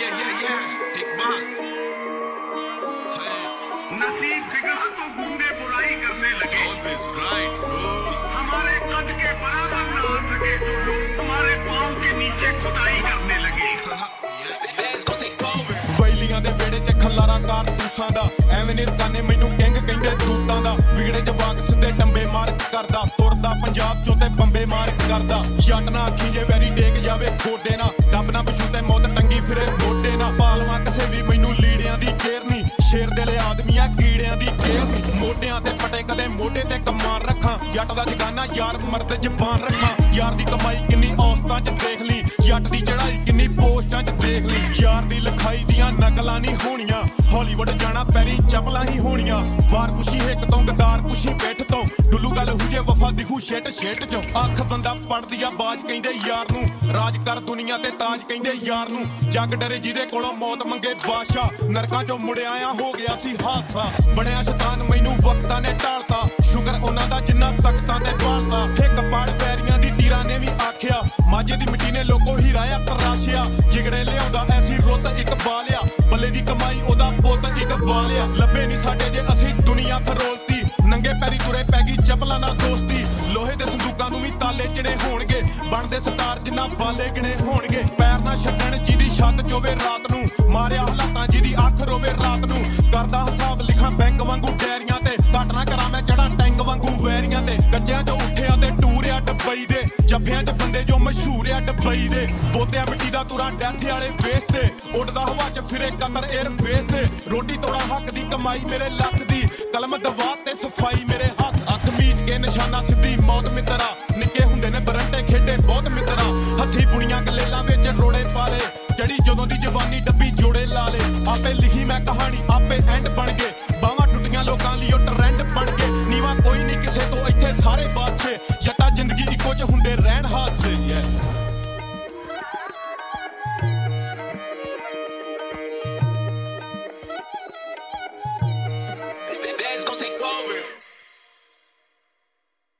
नसीब बिगड़ा तो गुंडे बुराई करने लगे। हमारे कद के बराबर न आ सके तो लोग तुम्हारे पाँव के नीचे खुदाई करने लगे। ਵੈਲੀਆਂ ਦੇ ਵਿਹੜੇ 'ਚ ਖਲਾਰਾ ਕਾਰਤੂਸਾਂ ਦਾ ਐਵੇਂ ਨਿਰਕਾਨੇ ਮੈਨੂੰ ਕਿੰਗ ਕਹਿੰਦੇ ਦੂਤਾਂ ਦਾ ਵਿਗੜੇ ਜਵਾਕ ਸਿੱਧੇ ਟੰਬੇ ਮਾਰਕ ਕਰਦਾ ਤੁਰਦਾ ਪੰਜਾਬ ਚੋਂ ਤੇ ਬੰਬੇ ਮਾਰਕ ਕਰਦਾ ਜੱਟ ਨਾ ਅੱਖੀ ਜੇ ਵੈਰੀ ਟੇਕ ਜਾਵੇ ਗੋਡੇ ਨਾ ਡੱਬ ਨਾ ਪਸ਼ੂ ਤੇ ਮੌਤ ਟੰਗੀ ਫਿਰੇ ਮੋਢੇ ਨਾ ਪਾਲਵਾ ਕਿਸੇ ਵੀ ਮੈਨੂੰ ਲੀੜਿਆਂ ਦੀ ਕੇਰ ਨਹੀਂ ਸ਼ੇਰ ਦੇ ਲਈ ਆਦਮੀਆਂ ਕੀੜਿਆਂ ਦੀ ਕੇਰ ਨਹੀਂ ਮੋਢਿਆਂ ਤੇ ਪਟੇ ਕਦੇ ਮੋਢੇ ਤੇ ਕਮਾਨ ਰੱਖਾਂ ਜੱਟ ਦਾ ਜਗਾਨਾ ਯਾਰ ਮਰਦ ਜ਼ਬਾਨ ਰੱਖਾਂ ਯਾਰ ਦੀ ਕਮਾਈ ਕਿੰਨੀ ਔਸਤਾਂ 'ਚ ਦੇਖ ਲਈ ਜੱਟ ਦੀ ਚੜਾਈ ਕਿੰਨੀ ਪੋਸਟਾਂ 'ਚ ਦੇਖ ਲਈ ਯਾਰ ਦੀ ਲਿਖਾਈ ਦੀਆਂ ਨਕਲਾਂ ਨਹੀਂ ਹੋਣੀਆਂ ਹਾਲੀਵੁੱਡ ਜਾਣਾ ਪੈਰੀ ਚੱਪਲਾਂ ਹੀ ਹੋਣੀਆਂ ਵਾਰ ਖੁਸ਼ੀ ਹਿੱਕ ਤੋਂ ਗਦਾਰ ਖੁਸ਼ੀ ਪਿੱਠ ਤੋਂ ਡੁੱਲੂ ਗੱਲ ਹੁਜੇ ਵਫਾ ਦਿਖੂ ਛੇਟ ਚੋਂ ਅੱਖ ਬੰਦਾ ਪੜਦੀ ਆ ਬਾਜ ਕਹਿੰਦੇ ਯਾਰ ਨੂੰ ਰਾਜ ਕਰ ਦੁਨੀਆ ਤੇ ਤਾਜ ਕਹਿੰਦੇ ਯਾਰ ਨੂੰ ਜੱਗ ਡਰੇ ਜਿਹਦੇ ਕੋਲੋਂ ਮੌਤ ਮੰਗੇ ਬਾਦਸ਼ਾਹ ਨਰਕਾਂ 'ਚੋਂ ਮੁੜਿਆ ਆ ਹੋ ਗਿਆ ਸੀ ਹਾਦਸਾ ਬਣਿਆ ਸ਼ੈਤਾਨ ਮੈਨੂੰ ਵਕਤਾਂ ਨੇ ਢਾਲਤਾ ਸ਼ੁਕਰ ਉਹਨਾਂ ਦਾ ਜਿੰਨਾ ਤਖਤਾਂ ਤੇ ਬਾਲਤਾ ਹਿੱਕ ਪੜ ਵੈਰੀਆਂ ਦੀ ਟੀਰਾਂ ਨੇ ਵੀ ਆਖਿਆ ਮਾਝੇ ਦੀ ਮਿੱਟੀ ਨੇ ਲੋਕੋ ਹੀਰਾਇਆ ਤਰਾਸ਼ਿਆ ਜਿਗੜੇ ਲਿਆਉਂਦਾ ਐਸੀ ਰੁੱਤ ਇੱਕ ਬਾਲਿਆ ਬੱਲੇ ਦੀ ਕਮਾਈ ਉਹਦਾ ਪੁੱਤ ਇੱਕ ਬਾਲਿਆ ਲੱਭੇ ਨਹੀਂ ਸਾਡੇ ਜੇ ਅਸੀਂ ਦੁਨੀਆ ਫਰੋਲਤੀ ਨੰਗੇ ਪੈਰੀ ਤੁਰੇ ਪੈ ਗਈ ਚੱਪਲਾਂ ਨਾਲ ਦੋਸਤੀ ਲੋਹੇ ਦੇ ਸੰਦੂਕਾਂ ਨੂੰ ਵੀ ਤਾਲੇ ਚੜੇ ਹੋਣਗੇ ਬਣਦੇ ਸਟਾਰ ਜਿੰਨਾ ਬਾਲੇ ਗਿਣੇ ਹੋਣਗੇ ਪੈਰ ਨਾ ਛੱਡਣ ਜਿਹਦੀ ਛੱਤ ਚੋਵੇ ਰਾਤ ਨੂੰ ਮਾਰਿਆ ਹਾਲਾਤਾਂ ਜਿਹਦੀ ਅੱਖ ਰੋਵੇ ਰਾਤ ਨੂੰ ਕਰਦਾ ਹਿਸਾਬ ਲਿਖਾਂ ਬੈਂਕ ਵਾਂਗੂ ਡੈਰੀਆਂ ਤੇ ਘੱਟ ਨਾ ਕਰਾਂ ਮੈਂ ਚੜਾਂ ਟੈਂਕ ਵਾਂਗੂ ਵੈਰੀਆਂ ਤੇ ਗੱਜਿਆਂ 'ਚ ਉੱਠਿਆ ਤੇ ਟੂਰਿਆ ਡੱਬਈ ਦੇ ਜੱਫਿਆਂ 'ਚ ਬੰਦੇ ਜੋ ਮਸ਼ਹੂਰ ਆ ਡੱਬਈ ਦੇ ਬੋਤਿਆਂ ਮਿੱਟੀ ਦਾ ਤੁਰਾਂ ਡੈਥ ਵਾਲੇ ਫੇਸ ਤੇ ਉੱਡਦਾ ਹਵਾ 'ਚ ਫਿਰੇ ਕਤਰ 에ਅਰ ਫੇਸ ਤੇ ਰੋਟੀ ਤੋੜਾ ਹੱਕ ਦੀ ਕਮਾਈ ਮੇਰੇ ਲੱਕ ਦੀ ਕਲਮ ਦਵਾ ਤੇ ਸਫਾਈ ਮੇਰੇ ਹੱਥ ਅੱਖ ਮੀਚ ਕੇ ਨਿਸ਼ਾਨਾ ਸਿੱਧੀ ਮੌਤ ਮਿੱਤਰਾ ਨਿੱਕੇ ਹੁੰਦੇ ਨੇ ਬਰੰਟੇ ਖੇਡੇ ਬਹੁਤ ਮਿੱਤਰਾ ਹੱਥੀ ਬੁਣੀਆਂ ਗਲੇਲਾਂ ਵਿੱਚ